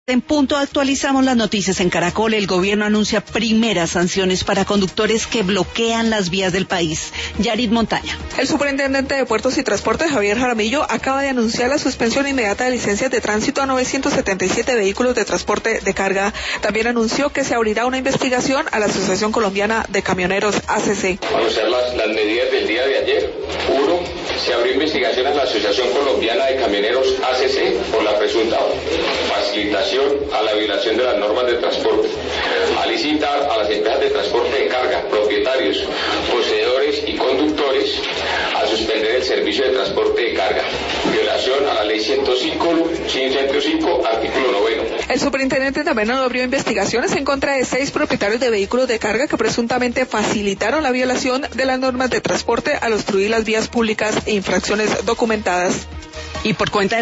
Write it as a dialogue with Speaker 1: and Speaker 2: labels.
Speaker 1: En punto actualizamos las noticias en Caracol. El gobierno anuncia primeras sanciones para conductores que bloquean las vías del país. Yarit Montaña.
Speaker 2: El superintendente de Puertos y Transporte, Javier Jaramillo, acaba de anunciar la suspensión inmediata de licencias de tránsito a 977 vehículos de transporte de carga. También anunció que se abrirá una investigación a la Asociación Colombiana de Camioneros, ACC.
Speaker 3: Conocer las medidas del día de ayer. 1. Se abrió investigación a la Asociación Colombiana de Camioneros, ACC, por la presunta facilitación a la violación de las normas de transporte, a licitar a las empresas de transporte de carga, propietarios, poseedores y conductores a suspender el servicio de transporte de carga, violación a la ley 105, artículo 9.
Speaker 2: El superintendente también abrió investigaciones en contra de 6 propietarios de vehículos de carga que presuntamente facilitaron la violación de las normas de transporte al obstruir las vías públicas e infracciones documentadas.
Speaker 1: Y por cuenta